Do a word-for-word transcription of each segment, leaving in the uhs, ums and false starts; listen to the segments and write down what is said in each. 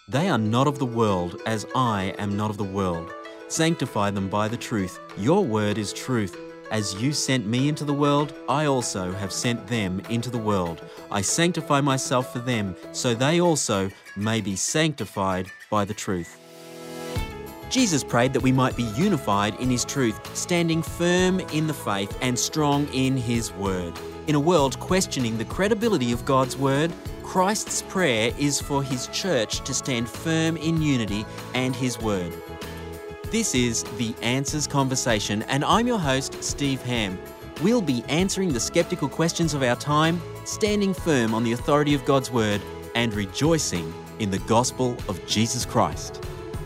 They are not of the world, as I am not of the world. Sanctify them by the truth. Your word is truth. As you sent me into the world, I also have sent them into the world. I sanctify myself for them, so they also may be sanctified by the truth. Jesus prayed that we might be unified in his truth, standing firm in the faith and strong in his word. In a world questioning the credibility of God's word, Christ's prayer is for his church to stand firm in unity and his word. This is The Answers Conversation, and I'm your host, Steve Ham. We'll be answering the skeptical questions of our time, standing firm on the authority of God's word, and rejoicing in the gospel of Jesus Christ.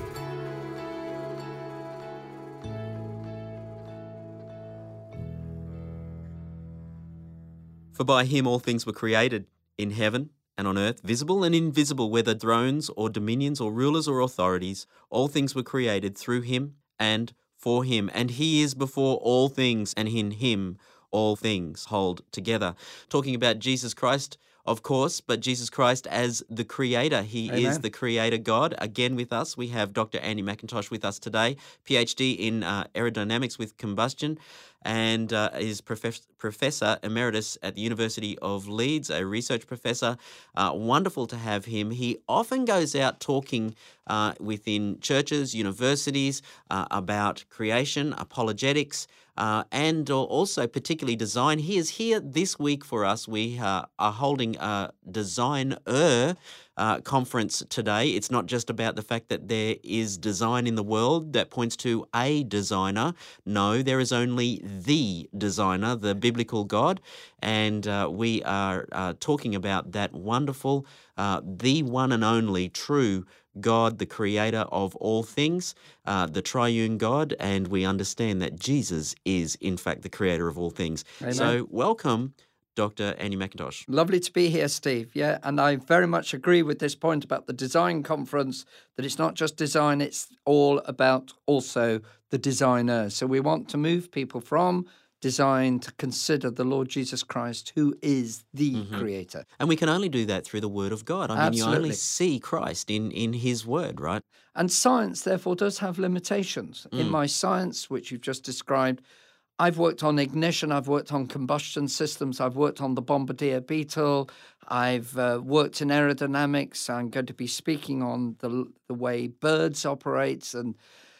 For by him all things were created, in heaven and on earth, visible and invisible, whether thrones or dominions or rulers or authorities, all things were created through him and for him. And he is before all things, and in him all things hold together. Talking about Jesus Christ, of course, but Jesus Christ as the Creator. He Amen. is the Creator God. Again with us, we have Doctor Andy McIntosh with us today, P H D in uh, aerodynamics with combustion, and uh, is prof- Professor Emeritus at the University of Leeds, a research professor. Uh, wonderful to have him. He often goes out talking uh, within churches, universities, uh, about creation, apologetics, Uh, and also particularly design. He is here this week for us. We uh, are holding a Designer uh, conference today. It's not just about the fact that there is design in the world that points to a designer. No, there is only the designer, the biblical God. And uh, we are uh, talking about that wonderful, uh, the one and only true God, the creator of all things, uh, the triune God, and we understand that Jesus is, in fact, the creator of all things. Amen. So welcome, Doctor Andy McIntosh. Lovely to be here, Steve. Yeah, and I very much agree with this point about the design conference, that it's not just design, it's all about also the designer. So we want to move people from design to consider the Lord Jesus Christ, who is the Mm-hmm. creator. And we can only do that through the word of God. I mean, Absolutely. you only see Christ in, in his word, right? And science, therefore, does have limitations. Mm. In my science, which you've just described, I've worked on ignition, I've worked on combustion systems, I've worked on the Bombardier Beetle, I've uh, worked in aerodynamics. I'm going to be speaking on the the way birds operate, and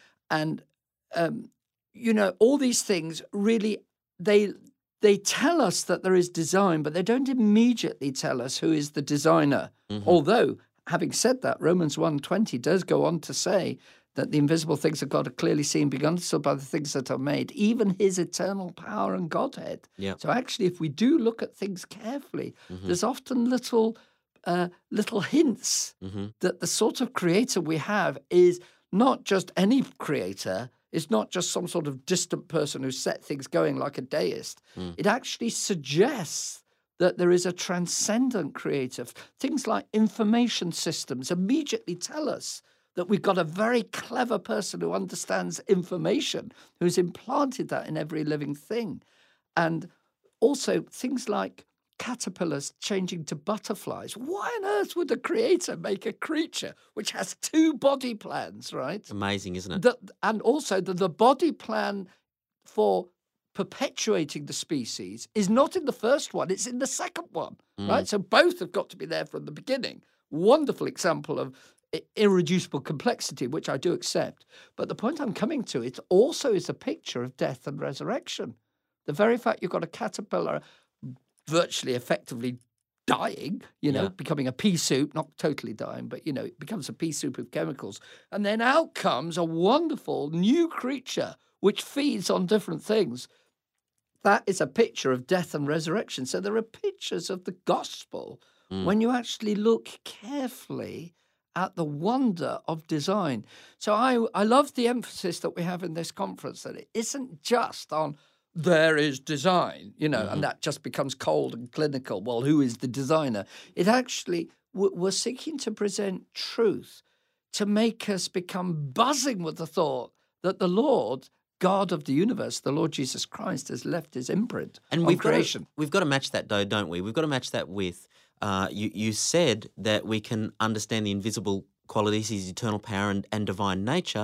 and um, you know, all these things really they they tell us that there is design, but they don't immediately tell us who is the designer. Mm-hmm. Although, having said that, Romans one twenty does go on to say that the invisible things of God are clearly seen, being understood by the things that are made, even his eternal power and Godhead. Yep. So actually, if we do look at things carefully, Mm-hmm. there's often little uh, little hints Mm-hmm. that the sort of creator we have is not just any creator, it's not just some sort of distant person who set things going like a deist. Mm. It actually suggests that there is a transcendent creator. Things like information systems immediately tell us that we've got a very clever person who understands information, who's implanted that in every living thing. And also things like caterpillars changing to butterflies. Why on earth would the creator make a creature which has two body plans, right? Amazing, isn't it? The, and also the, the body plan for perpetuating the species is not in the first one, it's in the second one, Mm. right? So both have got to be there from the beginning. Wonderful example of i- irreducible complexity, which I do accept. But the point I'm coming to, it also is a picture of death and resurrection. The very fact you've got a caterpillar virtually effectively dying, you know, Yeah. becoming a pea soup, not totally dying, but, you know, it becomes a pea soup of chemicals. And then out comes a wonderful new creature which feeds on different things. That is a picture of death and resurrection. So there are pictures of the gospel Mm. when you actually look carefully at the wonder of design. So I, I love the emphasis that we have in this conference, that it isn't just on there is design, you know, Mhm. and that just becomes cold and clinical. Well, who is the designer? It actually, we're we're seeking to present truth to make us become buzzing with the thought that the Lord, God of the universe, the Lord Jesus Christ, has left his imprint And on we've got, creation. to, we've got to match that, though, don't we? We've got to match that with, uh, you, you said that we can understand the invisible qualities, his eternal power and, and divine nature.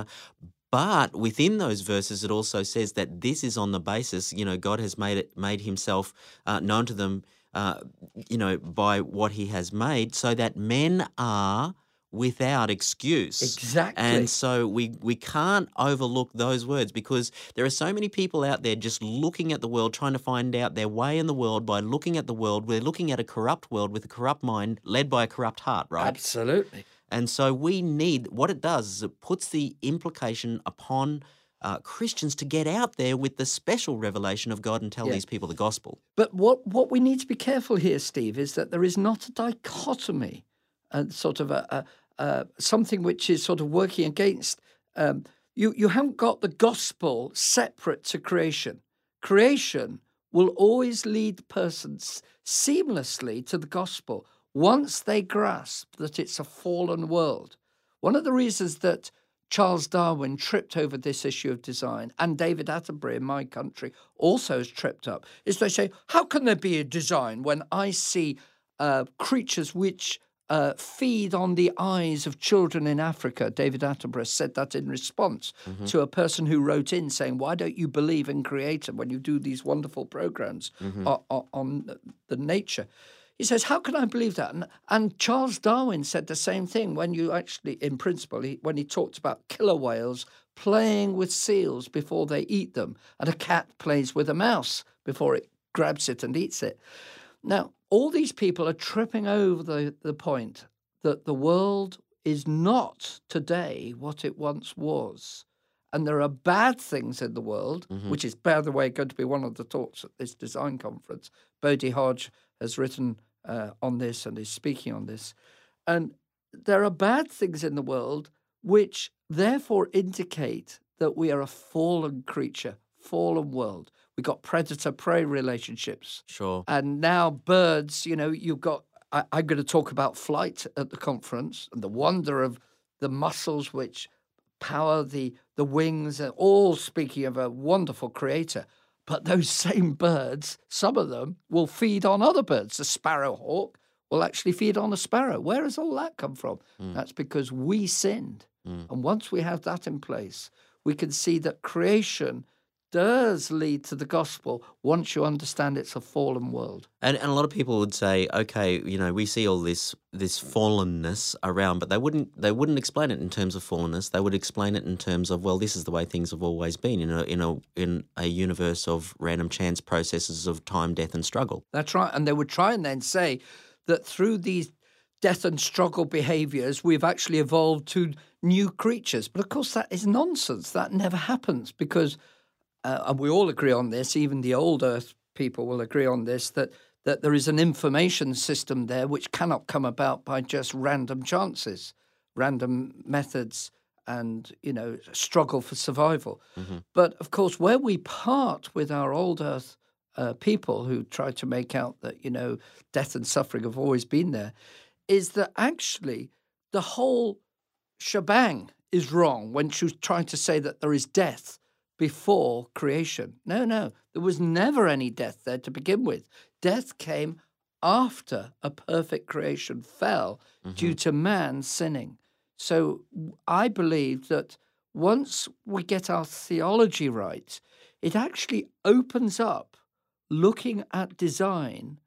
But within those verses, it also says that this is on the basis, you know, God has made it, made himself uh, known to them, uh, you know, by what he has made, so that men are without excuse. Exactly. And so we we can't overlook those words, because there are so many people out there just looking at the world, trying to find out their way in the world by looking at the world. We're looking at a corrupt world with a corrupt mind led by a corrupt heart, right? Absolutely. And so we need, what it does is it puts the implication upon uh, Christians to get out there with the special revelation of God and tell Yeah. these people the gospel. But what, what we need to be careful here, Steve, is that there is not a dichotomy, and sort of a, a, a something which is sort of working against. Um, you you haven't got the gospel separate to creation. Creation will always lead persons seamlessly to the gospel once they grasp that it's a fallen world. One of the reasons that Charles Darwin tripped over this issue of design, and David Attenborough in my country also has tripped up, is they say, how can there be a design when I see uh, creatures which uh, feed on the eyes of children in Africa? David Attenborough said that in response mm-hmm. to a person who wrote in saying, why don't you believe in Creator when you do these wonderful programs mm-hmm. on, on the nature? He says, how can I believe that? And, and Charles Darwin said the same thing when you actually, in principle, he, when he talked about killer whales playing with seals before they eat them, and a cat plays with a mouse before it grabs it and eats it. Now, all these people are tripping over the, the point that the world is not today what it once was. And there are bad things in the world, mm-hmm. which is, by the way, going to be one of the talks at this design conference. Bodhi Hodge has written uh, on this and is speaking on this. And there are bad things in the world which therefore indicate that we are a fallen creature, fallen world. We've got predator-prey relationships. Sure. And now birds, you know, you've got, I, I'm going to talk about flight at the conference and the wonder of the muscles which power the, the wings, and all speaking of a wonderful creator. But those same birds, some of them, will feed on other birds. The sparrowhawk will actually feed on a sparrow. Where has all that come from? Mm. That's because we sinned. Mm. And once we have that in place, we can see that creation does lead to the gospel once you understand it's a fallen world. And, and a lot of people would say, okay, you know, we see all this this fallenness around, but they wouldn't they wouldn't explain it in terms of fallenness. They would explain it in terms of, well, this is the way things have always been in a in a in a universe of random chance processes of time, death, and struggle. That's right. And they would try and then say that through these death and struggle behaviors, we've actually evolved to new creatures. But of course, that is nonsense. That never happens because Uh, and we all agree on this, even the old Earth people will agree on this, that, that there is an information system there which cannot come about by just random chances, random methods and, you know, struggle for survival. Mm-hmm. But, of course, where we part with our old Earth uh, people who try to make out that, you know, death and suffering have always been there, is that actually the whole shebang is wrong when she's trying to say that there is death before creation. No, no, there was never any death there to begin with. Death came after a perfect creation fell mm-hmm. due to man sinning. So I believe that once we get our theology right, it actually opens up looking at design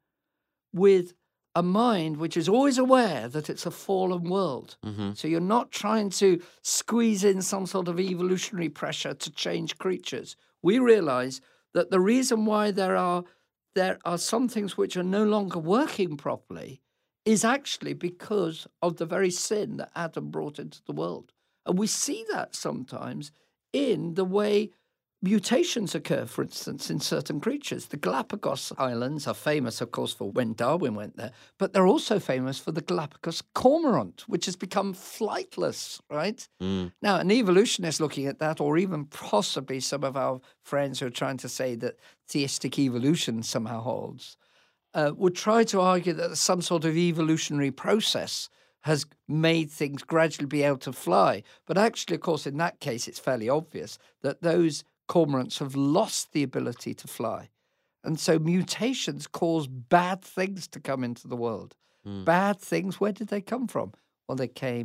with a mind which is always aware that it's a fallen world. Mm-hmm. So you're not trying to squeeze in some sort of evolutionary pressure to change creatures. We realize that the reason why there are there are some things which are no longer working properly is actually because of the very sin that Adam brought into the world. And we see that sometimes in the way mutations occur, for instance, in certain creatures. The Galapagos Islands are famous, of course, for when Darwin went there, but they're also famous for the Galapagos cormorant, which has become flightless, right? Mm. Now, an evolutionist looking at that, or even possibly some of our friends who are trying to say that theistic evolution somehow holds, uh, would try to argue that some sort of evolutionary process has made things gradually be able to fly. But actually, of course, in that case, it's fairly obvious that those cormorants have lost the ability to fly. And so mutations cause bad things to come into the world. Mm. Bad things, where did they come from? Well, they came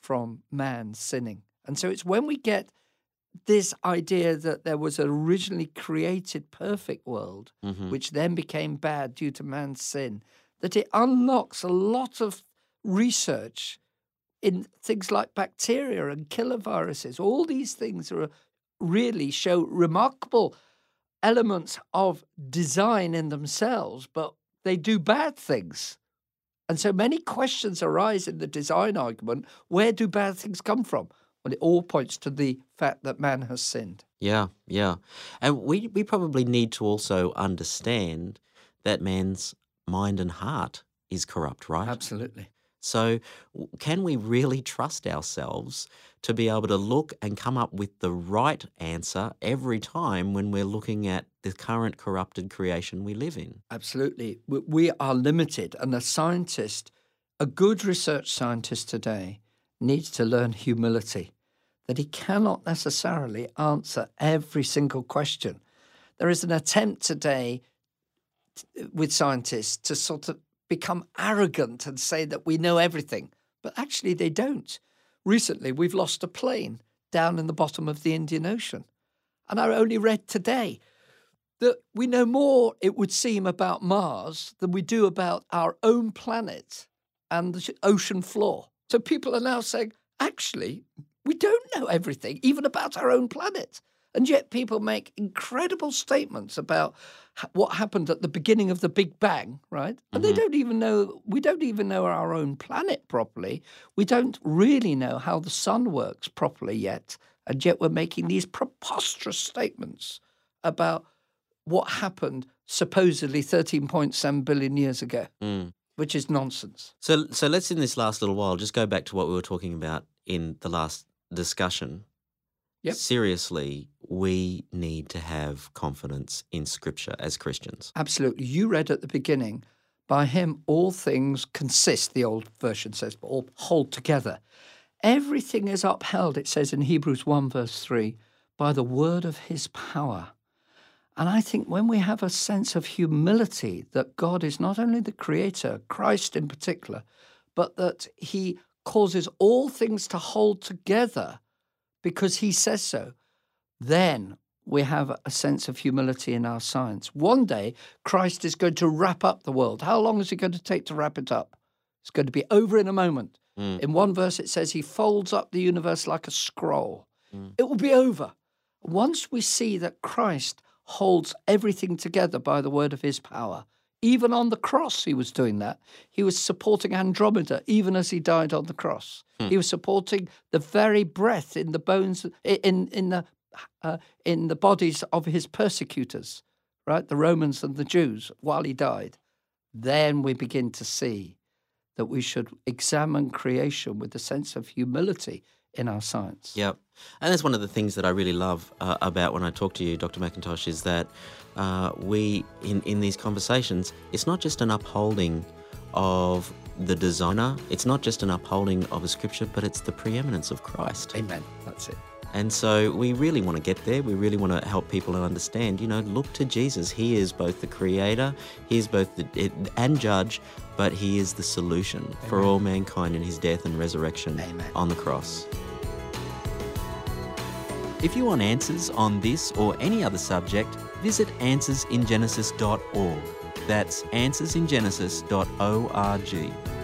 from man sinning. And so it's when we get this idea that there was an originally created perfect world, Mhm. which then became bad due to man's sin, that it unlocks a lot of research in things like bacteria and killer viruses. All these things are really show remarkable elements of design in themselves, but they do bad things. And so many questions arise in the design argument. Where do bad things come from? Well, it all points to the fact that man has sinned. Yeah, yeah. And we, we probably need to also understand that man's mind and heart is corrupt, right? Absolutely. So w- can we really trust ourselves to be able to look and come up with the right answer every time when we're looking at the current corrupted creation we live in? Absolutely. We- We are limited. And a scientist, a good research scientist today, needs to learn humility, that he cannot necessarily answer every single question. There is an attempt today t- with scientists to sort of become arrogant and say that we know everything, but actually they don't. Recently, we've lost a plane down in the bottom of the Indian Ocean. And I only read today that we know more, it would seem, about Mars than we do about our own planet and the ocean floor. So people are now saying, actually, we don't know everything, even about our own planet. And yet people make incredible statements about ha- what happened at the beginning of the Big Bang, right? And they Mhm. don't even know, we don't even know our own planet properly. We don't really know how the sun works properly yet. And yet we're making these preposterous statements about what happened supposedly thirteen point seven billion years ago, Mm. which is nonsense. So, so let's in this last little while just go back to what we were talking about in the last discussion. Yep. Seriously, we need to have confidence in Scripture as Christians. Absolutely. You read at the beginning, by him all things consist, the old version says, but all hold together. Everything is upheld, it says in Hebrews one verse three, by the word of his power. And I think when we have a sense of humility that God is not only the creator, Christ in particular, but that he causes all things to hold together because he says so, then we have a sense of humility in our science. One day, Christ is going to wrap up the world. How long is it going to take to wrap it up? It's going to be over in a moment. Mm. In one verse, it says he folds up the universe like a scroll. Mm. It will be over. Once we see that Christ holds everything together by the word of his power, even on the cross he was doing that. He was supporting Andromeda even as he died on the cross. Hmm. He was supporting the very breath in the bones, in, in, the, uh, in the bodies of his persecutors, right? The Romans and the Jews while he died. Then we begin to see that we should examine creation with a sense of humility in our science. Yep. And that's one of the things that I really love uh, about when I talk to you, Doctor McIntosh, is that uh, we, in, in these conversations, it's not just an upholding of the designer, it's not just an upholding of a scripture, but it's the preeminence of Christ. Amen. That's it. And so we really want to get there. We really want to help people understand, you know, look to Jesus. He is both the creator, he is both the and judge, but he is the solution Amen. For all mankind in his death and resurrection Amen. On the cross. If you want answers on this or any other subject, visit answers in genesis dot org. That's answers in genesis dot org.